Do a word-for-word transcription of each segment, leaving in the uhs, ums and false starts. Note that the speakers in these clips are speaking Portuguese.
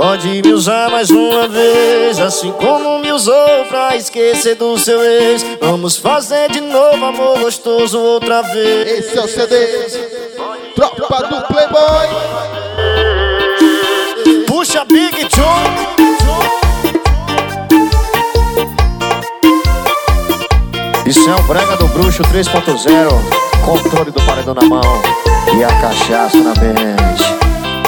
Pode me usar mais uma vez, assim como me usou pra esquecer do seu ex. Vamos fazer de novo amor gostoso outra vez. Esse é o C D, Tropa do Playboy. Puxa Big John. Isso é o Brega do Bruxo três ponto zero. Controle do paredão na mão e a cachaça na mente.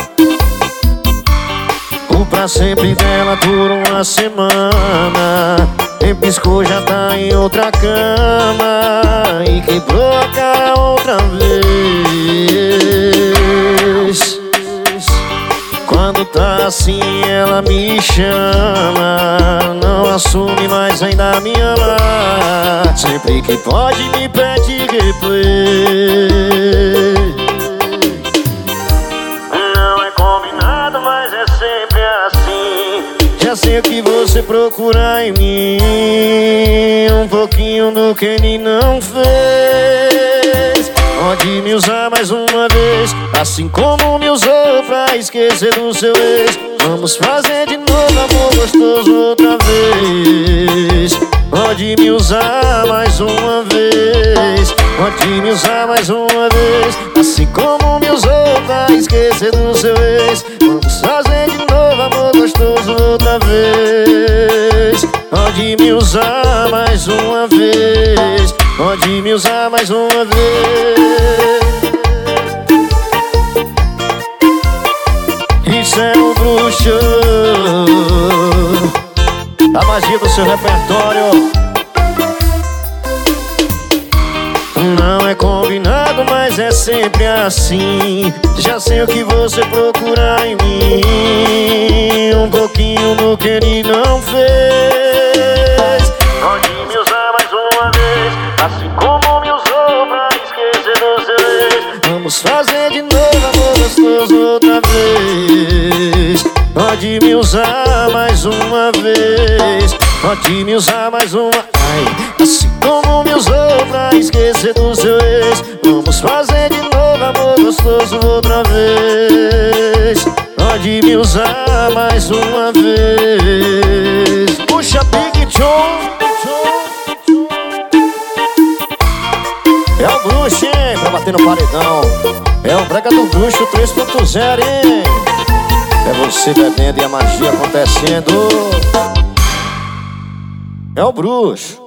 O pra sempre dela por uma semana. Em piscou, já tá em outra cama e quebrou a cara outra vez. Quando tá assim ela me chama, não assume, mas ainda me ama. Sempre que pode me pede replay. Não é combinado, mas é sempre assim. Já sei o que você procura em mim, um pouquinho do que ele não fez. Pode me usar mais uma vez, assim como me usou pra esquecer do seu ex. Vamos fazer de novo amor gostoso outra vez. Pode me usar mais uma vez, pode me usar mais uma vez, assim como me usou pra esquecer do seu ex. Vamos fazer de novo amor gostoso outra vez. Pode me usar mais uma vez, pode me usar mais uma vez. Isso é um bruxo, a magia do seu repertório. Não é combinado, mas é sempre assim. Já sei o que você procura em mim, um pouquinho do que ele não fez. Pode me usar mais uma vez, assim como me usou pra esquecer do seu ex. Vamos fazer de novo amor gostoso outra vez. Pode me usar mais uma vez, pode me usar mais uma. Ai, assim como me usou pra esquecer do seu ex. Vamos fazer de novo amor gostoso outra vez. Pode me usar mais uma vez. Puxa Big John. É o bruxo, hein, pra bater no paredão. É o Brega do Bruxo três ponto zero, hein. É você bebendo e a magia acontecendo. É o bruxo.